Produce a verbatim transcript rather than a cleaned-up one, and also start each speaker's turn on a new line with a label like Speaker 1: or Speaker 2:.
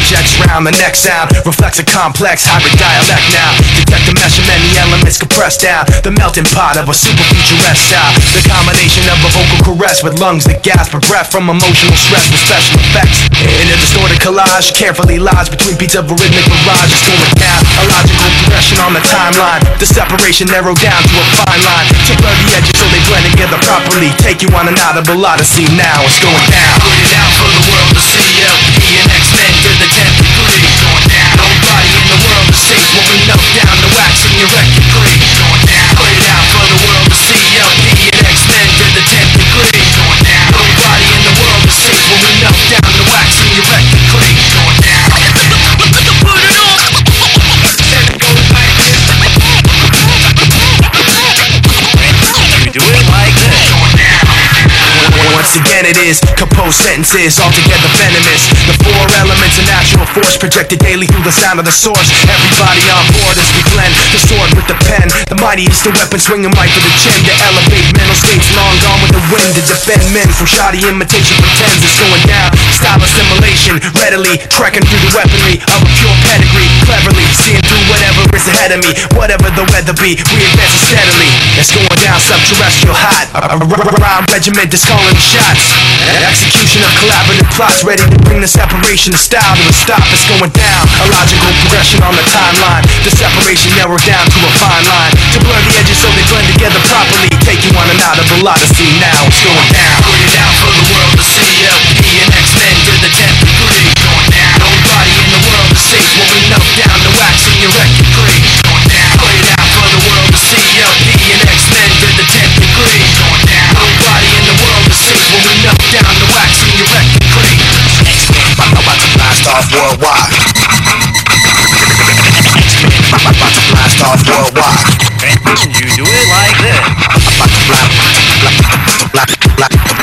Speaker 1: stage X round. The next sound reflects a complex hybrid dialect now. Detect the mesh of many elements compressed down. The melting pot of a super futuresque style. The combination of a vocal caress with lungs that gasp for breath from emotional stress with special effects. In a distorted collage, carefully lies between beats of a rhythmic barrage. It's going down, a logical progression on the timeline. The separation narrowed down to a fine line to blur the edges so they blend together properly. Take you on an audible odyssey now. It's going down. Put it out for the world to see. L P and X-Men to the tenth degree. Going down. Nobody in the world is safe when we melt down the wax in your record crate. Going down. Put it out for the world to see. L P and X-Men to the tenth degree. Going down. Nobody in the world is safe when we melt down the wax in your record crate. Going down. Put it on. And it goes like this. You do it like this. Going down. Once again it is composed sentences altogether venomous. The four elements of natural force projected daily through the sound of the source. Everybody on board as we blend the sword with the pen. The mightiest the weapon swinging right for the chin. To elevate mental states long gone with the wind. To defend men from shoddy imitation pretends. It's going down. Style assimilation readily trekking through the weaponry of a pure pedigree. Cleverly seeing through whatever is ahead of me. Whatever the weather be, we advance steadily. It's going down subterrestrial hot. A rhyme regiment is calling the shots. Execution of collaborative plots ready to bring the separation of style to a stop. It's going down. A logical progression on the timeline. The separation narrowed down to a fine line to blur the edges so they blend together properly. Take you on an audible odyssey now. It's going down. Put it out for the world to see. L P and X-Men to the tenth degree. Going down. Nobody in the world is safe when we melt down the wax in your record crate. Going down. Put it out for the world to see. L P and X-Men to the tenth degree. Going down. Nobody in the world is safe when we melt down the wax in your record crate. I'm about to blast off worldwide. I'm about to blast off worldwide.
Speaker 2: You do it like this.
Speaker 1: I'm about to blast, blast, blast, blast, blast.